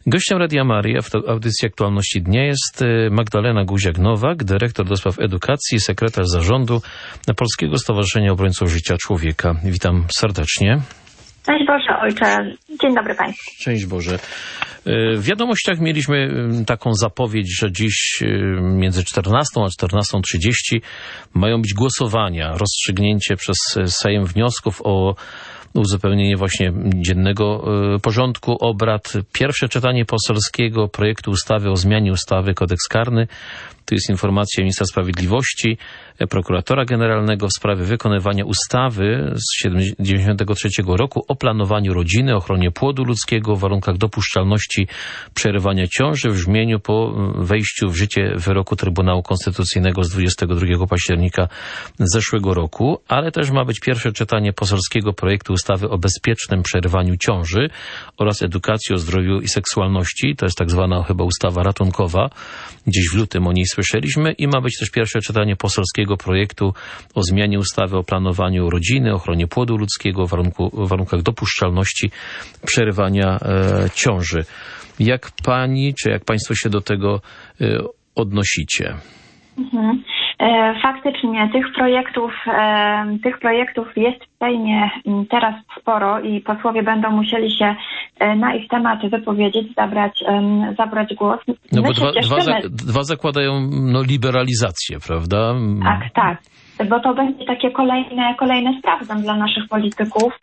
Gościem Radia Maryja w audycji Aktualności Dnia jest Magdalena Guziak-Nowak, dyrektor do spraw edukacji, sekretarz zarządu Polskiego Stowarzyszenia Obrońców Życia Człowieka. Witam serdecznie. Szczęść Boże, ojcze. Dzień dobry Państwu. Szczęść Boże. W wiadomościach mieliśmy taką zapowiedź, że dziś między 14 a 14:30 mają być głosowania, rozstrzygnięcie przez Sejm wniosków o uzupełnienie właśnie dziennego porządku obrad. Pierwsze czytanie poselskiego projektu ustawy o zmianie ustawy Kodeks Karny. Tu jest informacja ministra sprawiedliwości, prokuratora generalnego w sprawie wykonywania ustawy z 1993 roku o planowaniu rodziny, ochronie płodu ludzkiego, warunkach dopuszczalności przerywania ciąży w brzmieniu po wejściu w życie wyroku Trybunału Konstytucyjnego z 22 października zeszłego roku, ale też ma być pierwsze czytanie poselskiego projektu ustawy o bezpiecznym przerywaniu ciąży oraz edukacji o zdrowiu i seksualności. To jest tak zwana chyba ustawa ratunkowa. Gdzieś w lutym o niej słyszeliśmy i ma być też pierwsze czytanie poselskiego projektu o zmianie ustawy o planowaniu rodziny, ochronie płodu ludzkiego, warunkach dopuszczalności przerywania ciąży. Jak pani, czy jak państwo się do tego odnosicie? Faktycznie tych projektów jest w Sejmie teraz sporo i posłowie będą musieli się na ich temat wypowiedzieć, zabrać głos. No bo dwa zakładają liberalizację, prawda? Tak, bo to będzie takie kolejne sprawdzam dla naszych polityków.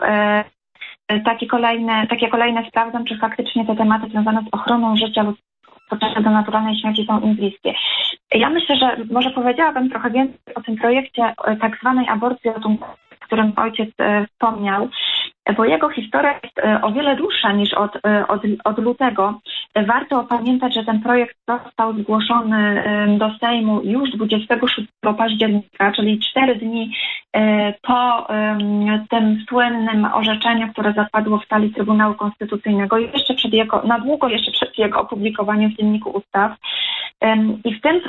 Takie kolejne sprawdzam, czy faktycznie te tematy związane z ochroną życia lub podczas do naturalnej śmierci są im bliskie. Ja myślę, że może powiedziałabym trochę więcej o tym projekcie tak zwanej aborcji, o którym ojciec wspomniał, bo jego historia jest o wiele dłuższa niż od lutego. Warto pamiętać, że ten projekt został zgłoszony do Sejmu już 26 października, czyli 4 dni po tym słynnym orzeczeniu, które zapadło w sali Trybunału Konstytucyjnego i na długo jeszcze przed jego opublikowaniem w Dzienniku Ustaw. I ten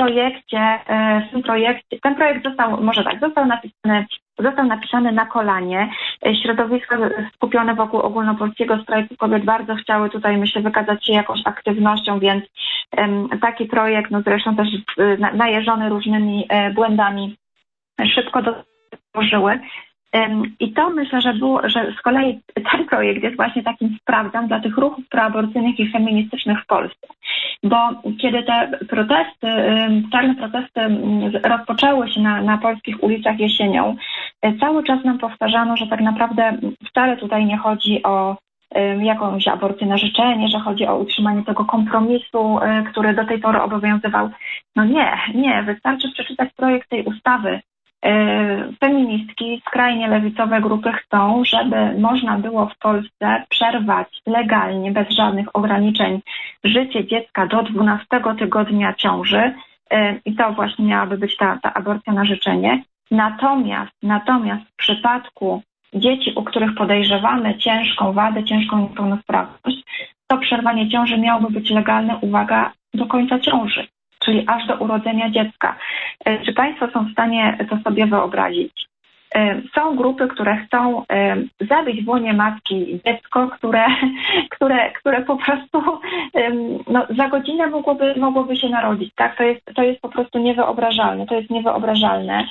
projekt został napisany na kolanie. Środowiska skupione wokół ogólnopolskiego strajku kobiet bardzo chciały tutaj, myślę, wykazać się jakąś aktywnością, więc taki projekt, zresztą też najeżony różnymi błędami, szybko dołożyły. I to myślę, że z kolei ten projekt jest właśnie takim sprawdzam dla tych ruchów proaborcyjnych i feministycznych w Polsce. Bo kiedy te czarne protesty rozpoczęły się na polskich ulicach jesienią, cały czas nam powtarzano, że tak naprawdę wcale tutaj nie chodzi o jakąś aborcję na życzenie, że chodzi o utrzymanie tego kompromisu, który do tej pory obowiązywał. No nie, wystarczy przeczytać projekt tej ustawy. Feministki, skrajnie lewicowe grupy chcą, żeby można było w Polsce przerwać legalnie, bez żadnych ograniczeń, życie dziecka do 12 tygodnia ciąży i to właśnie miałaby być ta aborcja na życzenie. Natomiast w przypadku dzieci, u których podejrzewamy ciężką wadę, ciężką niepełnosprawność, to przerwanie ciąży miałoby być legalne, uwaga, do końca ciąży, czyli aż do urodzenia dziecka. Czy Państwo są w stanie to sobie wyobrazić? Są grupy, które chcą zabić w łonie matki dziecko, które po prostu za godzinę mogłoby się narodzić. Tak? To jest po prostu niewyobrażalne. To jest niewyobrażalne.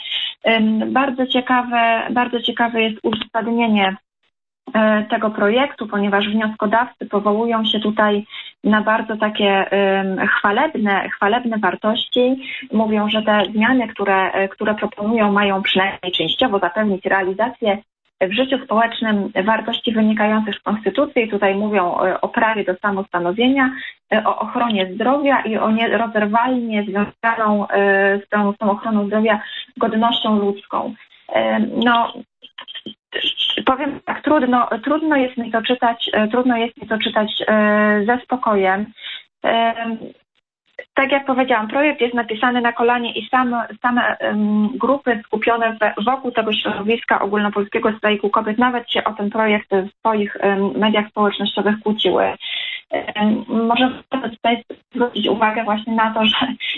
Bardzo ciekawe jest uzasadnienie tego projektu, ponieważ wnioskodawcy powołują się tutaj na bardzo takie chwalebne wartości. Mówią, że te zmiany, które proponują, mają przynajmniej częściowo zapewnić realizację w życiu społecznym wartości wynikających z Konstytucji. Tutaj mówią o prawie do samostanowienia, o ochronie zdrowia i o nierozerwalnie związaną z tą ochroną zdrowia godnością ludzką. Powiem tak, trudno jest mi to czytać ze spokojem. Tak jak powiedziałam, projekt jest napisany na kolanie i same grupy skupione wokół tego środowiska ogólnopolskiego strajku kobiet nawet się o ten projekt w swoich mediach społecznościowych kłóciły. Może tutaj zwrócić uwagę właśnie na to, że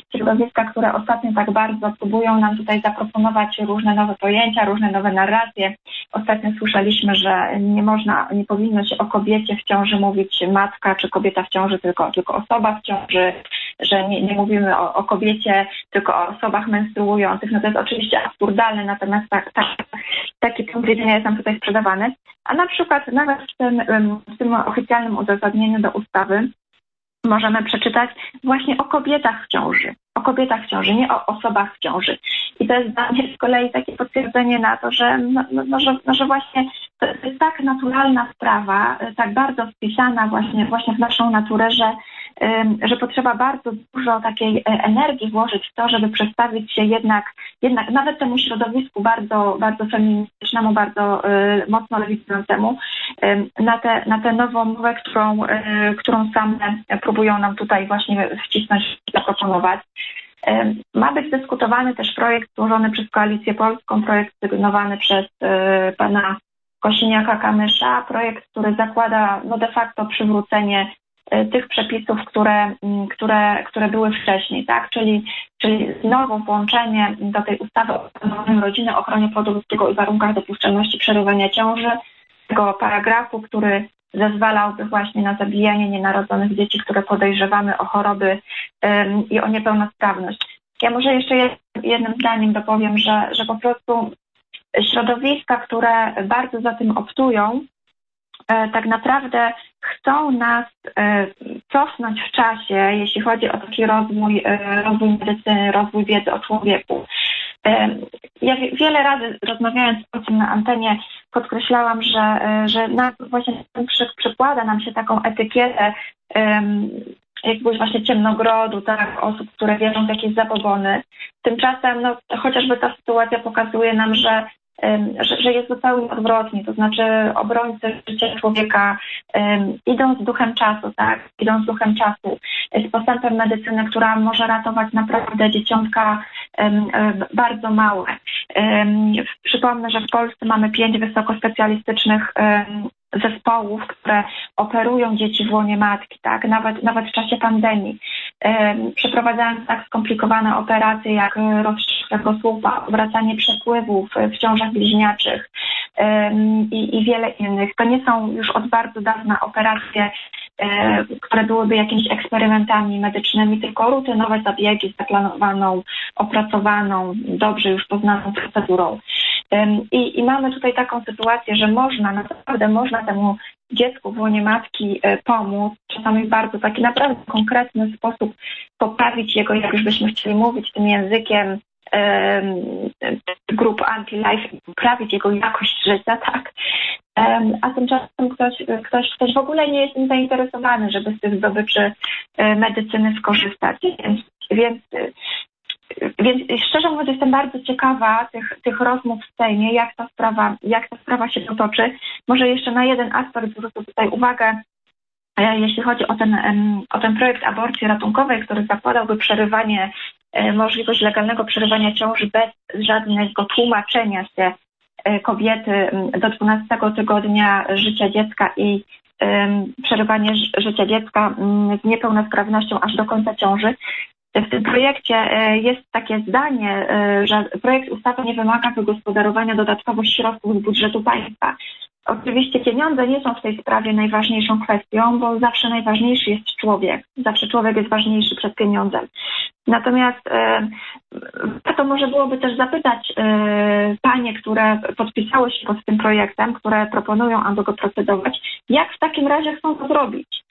środowiska, które ostatnio tak bardzo próbują nam tutaj zaproponować różne nowe pojęcia, różne nowe narracje. Ostatnio słyszeliśmy, że nie powinno się o kobiecie w ciąży mówić matka czy kobieta w ciąży, tylko osoba w ciąży, że nie mówimy o kobiecie, tylko o osobach menstruujących. No to jest oczywiście absurdalne, natomiast taki punkt widzenia jest nam tutaj sprzedawany. A na przykład nawet w tym oficjalnym uzasadnieniu do ustawy możemy przeczytać właśnie o kobietach w ciąży. O kobietach w ciąży, nie o osobach w ciąży. I to jest dla mnie z kolei takie potwierdzenie na to, że właśnie to jest tak naturalna sprawa, tak bardzo wpisana właśnie w naszą naturę, że potrzeba bardzo dużo takiej energii włożyć w to, żeby przedstawić się jednak nawet temu środowisku bardzo, bardzo feministycznemu, bardzo mocno lewicującemu, na tę nową mowę, którą same próbują nam tutaj właśnie wcisnąć i zaproponować. Ma być dyskutowany też projekt złożony przez Koalicję Polską, projekt sygnowany przez pana Kosiniaka-Kamysza, projekt, który zakłada de facto przywrócenie tych przepisów, które były wcześniej, tak? Czyli znowu włączenie do tej ustawy o rodziny, ochronie płodu ludzkiego i warunkach dopuszczalności przerywania ciąży tego paragrafu, który zezwalałby właśnie na zabijanie nienarodzonych dzieci, które podejrzewamy o choroby i o niepełnosprawność. Ja może jeszcze jednym zdaniem dopowiem, że po prostu środowiska, które bardzo za tym optują, tak naprawdę chcą nas cofnąć w czasie, jeśli chodzi o taki rozwój medycyny, rozwój wiedzy o człowieku. Ja wiele razy rozmawiając o tym na antenie podkreślałam, że właśnie przykłada nam się taką etykietę jakiegoś właśnie ciemnogrodu, tak, osób, które wierzą w jakieś zabobony. Tymczasem chociażby ta sytuacja pokazuje nam, że jest zupełnie odwrotnie, to znaczy obrońcy życia człowieka idą z duchem czasu, tak? Idą z duchem czasu, z postępem medycyny, która może ratować naprawdę dzieciątka bardzo małe. Przypomnę, że w Polsce mamy 5 wysokospecjalistycznych zespołów, które operują dzieci w łonie matki, tak? Nawet w czasie pandemii. Przeprowadzając tak skomplikowane operacje jak rozciąg tego słupa, obracanie przepływów w ciążach bliźniaczych i wiele innych. To nie są już od bardzo dawna operacje, które byłyby jakimiś eksperymentami medycznymi, tylko rutynowe zabiegi z zaplanowaną, opracowaną, dobrze już poznaną procedurą. I mamy tutaj taką sytuację, że naprawdę można temu dziecku w łonie matki pomóc, czasami w bardzo taki naprawdę konkretny sposób poprawić jego, jak już byśmy chcieli mówić tym językiem grup anti-life, poprawić jego jakość życia, tak? A tymczasem ktoś w ogóle nie jest tym zainteresowany, żeby z tych zdobyczy medycyny skorzystać. Więc szczerze mówiąc jestem bardzo ciekawa tych rozmów w Sejmie, jak ta sprawa się potoczy. Może jeszcze na jeden aspekt zwrócę tutaj uwagę, jeśli chodzi o ten projekt aborcji ratunkowej, który zakładałby możliwość legalnego przerywania ciąży bez żadnego tłumaczenia się kobiety do 12 tygodnia życia dziecka i przerywanie życia dziecka z niepełnosprawnością aż do końca ciąży. W tym projekcie jest takie zdanie, że projekt ustawy nie wymaga wygospodarowania dodatkowo środków z budżetu państwa. Oczywiście pieniądze nie są w tej sprawie najważniejszą kwestią, bo zawsze najważniejszy jest człowiek. Zawsze człowiek jest ważniejszy przed pieniądzem. Natomiast warto może byłoby też zapytać panie, które podpisały się pod tym projektem, które proponują, aby go procedować, jak w takim razie chcą to zrobić.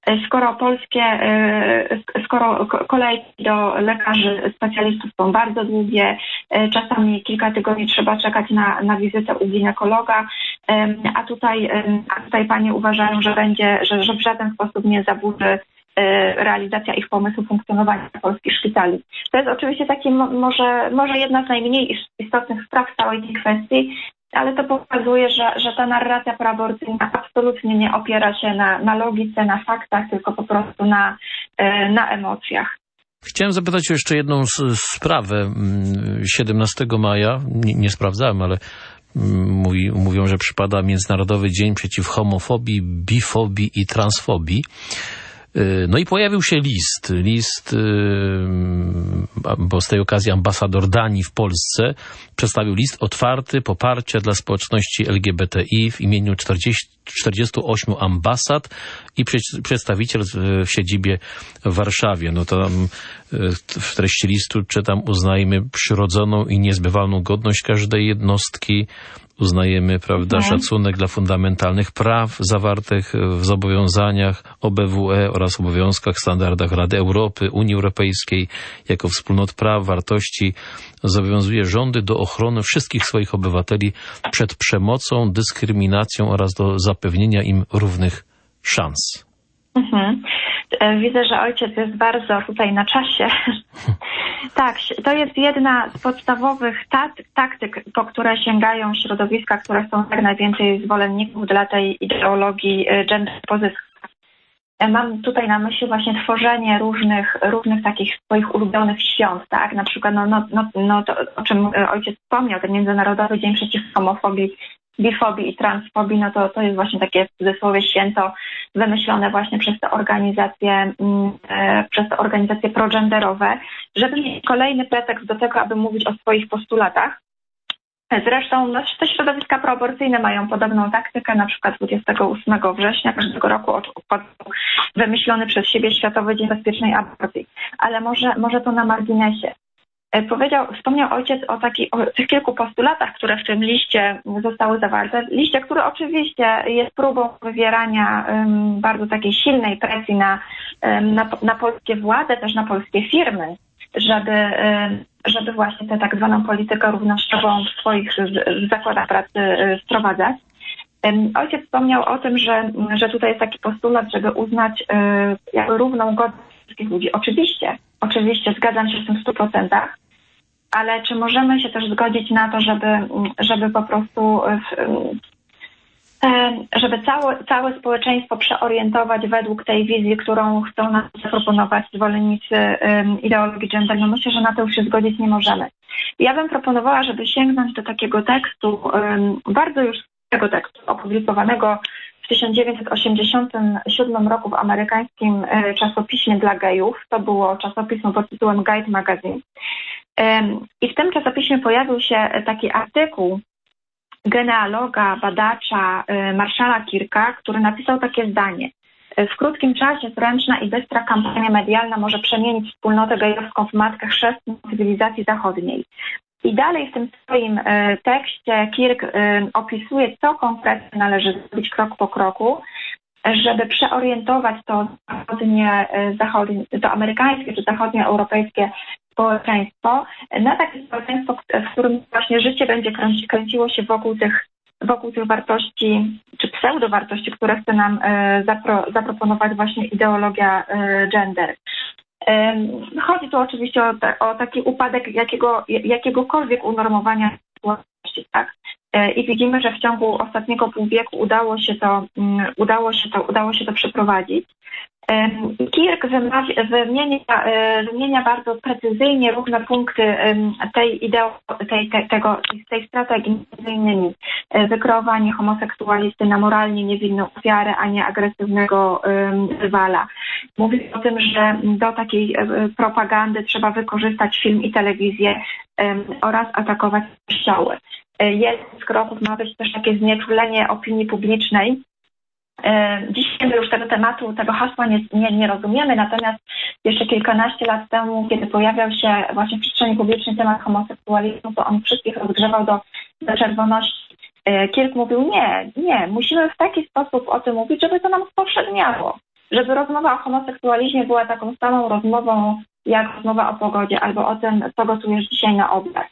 Skoro kolejki do lekarzy specjalistów są bardzo długie, czasami kilka tygodni trzeba czekać na wizytę u ginekologa, a tutaj panie uważają, że w żaden sposób nie zaburzy realizacja ich pomysłu funkcjonowania polskich szpitali. To jest oczywiście taki może jedna z najmniej istotnych spraw całej tej kwestii, ale to pokazuje, że ta narracja proaborcyjna absolutnie nie opiera się na logice, na faktach, tylko po prostu na emocjach. Chciałem zapytać o jeszcze jedną sprawę. 17 maja, nie sprawdzałem, ale mówią, że przypada Międzynarodowy Dzień przeciw homofobii, bifobii i transfobii. No i pojawił się list, bo z tej okazji ambasador Danii w Polsce przedstawił list otwarty poparcia dla społeczności LGBTI w imieniu 48 ambasad i przedstawiciel w siedzibie w Warszawie. No to tam w treści listu czytam: uznajmy przyrodzoną i niezbywalną godność każdej jednostki, uznajemy, prawda, szacunek dla fundamentalnych praw zawartych w zobowiązaniach OBWE oraz obowiązkach, standardach Rady Europy, Unii Europejskiej jako wspólnot praw, wartości. Zobowiązuje rządy do ochrony wszystkich swoich obywateli przed przemocą, dyskryminacją oraz do zapewnienia im równych szans. Widzę, że ojciec jest bardzo tutaj na czasie. Tak, to jest jedna z podstawowych taktyk, po które sięgają środowiska, które są jak najwięcej zwolenników dla tej ideologii gender pozyskać. Mam tutaj na myśli właśnie tworzenie różnych takich swoich ulubionych świąt, tak? Na przykład to, o czym ojciec wspomniał, ten Międzynarodowy Dzień Przeciw Homofobii, bifobii i transfobii, no to jest właśnie takie w cudzysłowie święto wymyślone właśnie przez te organizacje progenderowe, żeby mieć kolejny pretekst do tego, aby mówić o swoich postulatach. Zresztą te środowiska proaborcyjne mają podobną taktykę, na przykład 28 września każdego roku obchodzą wymyślony przez siebie Światowy Dzień Bezpiecznej Aborcji. Ale może to na marginesie. Wspomniał ojciec o tych kilku postulatach, które w tym liście zostały zawarte. Liście, który oczywiście jest próbą wywierania bardzo takiej silnej presji na polskie władze, też na polskie firmy, żeby właśnie tę tak zwaną politykę równościową w swoich zakładach pracy wprowadzać. Ojciec wspomniał o tym, że tutaj jest taki postulat, żeby uznać jakby równą godność wszystkich ludzi. Oczywiście zgadzam się z tym w 100%, ale czy możemy się też zgodzić na to, żeby po prostu żeby całe społeczeństwo przeorientować według tej wizji, którą chcą nam zaproponować zwolennicy ideologii gender? No myślę, że na to już się zgodzić nie możemy. Ja bym proponowała, żeby sięgnąć do takiego tekstu, bardzo już tego tekstu, opublikowanego w 1987 roku w amerykańskim czasopiśmie dla gejów. To było czasopismo pod tytułem Guide Magazine. I w tym czasopiśmie pojawił się taki artykuł genealoga, badacza Marshalla Kirka, który napisał takie zdanie: w krótkim czasie zręczna i bystra kampania medialna może przemienić wspólnotę gejowską w matkę chrzestną cywilizacji zachodniej. I dalej w tym swoim tekście Kirk opisuje, co konkretnie należy zrobić krok po kroku, żeby przeorientować to amerykańskie czy zachodnioeuropejskie społeczeństwo na takie społeczeństwo, w którym właśnie życie będzie kręciło się wokół tych wartości czy pseudowartości, które chce nam zaproponować właśnie ideologia gender. Chodzi tu oczywiście o taki upadek jakiegokolwiek unormowania społeczności, tak? I widzimy, że w ciągu ostatniego pół wieku udało się to przeprowadzić. Kirk wymienia bardzo precyzyjnie różne punkty tej strategii, między innymi wykreowanie homoseksualisty na moralnie niewinną ofiarę, a nie agresywnego rywala. Mówi o tym, że do takiej propagandy trzeba wykorzystać film i telewizję oraz atakować kościoły. Jeden z kroków ma być też takie znieczulenie opinii publicznej. Dzisiaj my już tego hasła nie rozumiemy, natomiast jeszcze kilkanaście lat temu, kiedy pojawiał się właśnie w przestrzeni publicznej temat homoseksualizmu, to on wszystkich rozgrzewał do czerwoności. Kirk mówił, nie, musimy w taki sposób o tym mówić, żeby to nam spowszedniało, żeby rozmowa o homoseksualizmie była taką samą rozmową, jak rozmowa o pogodzie albo o tym, co gotujesz dzisiaj na obiad.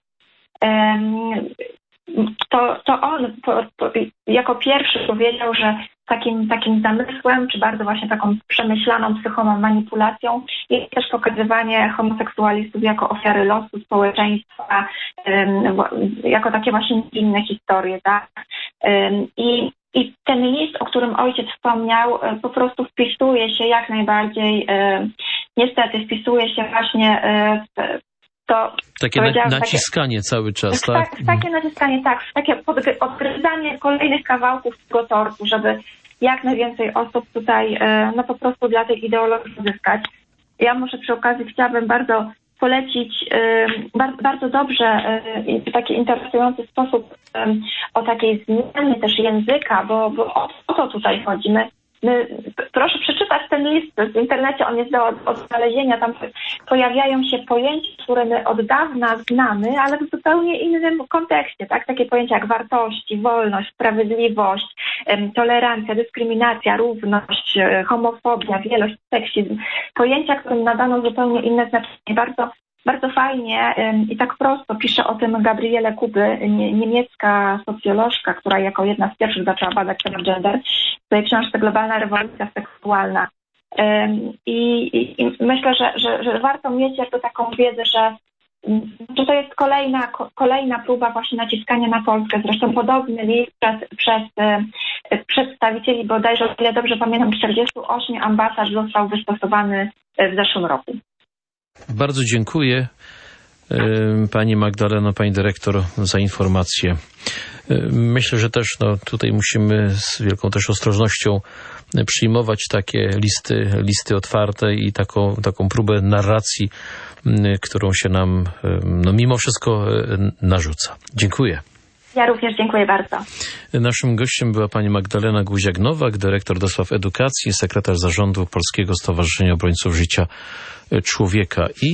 To on jako pierwszy powiedział, że takim zamysłem, czy bardzo właśnie taką przemyślaną psychomą manipulacją jest też pokazywanie homoseksualistów jako ofiary losu społeczeństwa, jako takie właśnie inne historie, tak? I ten list, o którym ojciec wspomniał, po prostu wpisuje się jak najbardziej, niestety wpisuje się właśnie w to... Takie naciskanie cały czas, tak? Takie naciskanie, tak. Takie odgryzanie kolejnych kawałków tego tortu, jak najwięcej osób tutaj no po prostu dla tej ideologii uzyskać. Ja może przy okazji chciałabym bardzo polecić bardzo dobrze w taki interesujący sposób o takiej zmianie też języka, bo o to tutaj chodzi. Proszę przeczytać ten list w internecie, on jest do znalezienia. Tam pojawiają się pojęcia, które my od dawna znamy, ale w zupełnie innym kontekście, tak? Takie pojęcia jak wartości, wolność, sprawiedliwość, tolerancja, dyskryminacja, równość, homofobia, wielość, seksizm. Pojęcia, którym nadano zupełnie inne znaczenie. Bardzo fajnie i tak prosto pisze o tym Gabriele Kuby, niemiecka socjolożka, która jako jedna z pierwszych zaczęła badać temat gender, w swojej książce Globalna rewolucja seksualna. I myślę, że warto mieć jakby taką wiedzę, że to jest kolejna próba właśnie naciskania na Polskę. Zresztą podobny list przez przedstawicieli, bodajże, o ile dobrze pamiętam, 48 ambasad został wystosowany w zeszłym roku. Bardzo dziękuję Pani Magdaleno, Pani Dyrektor, za informację. Myślę, że też tutaj musimy z wielką też ostrożnością przyjmować takie listy otwarte i taką próbę narracji, którą się nam mimo wszystko narzuca. Dziękuję. Ja również dziękuję bardzo. Naszym gościem była pani Magdalena Guziak-Nowak, dyrektor do spraw edukacji, sekretarz zarządu Polskiego Stowarzyszenia Obrońców Życia Człowieka.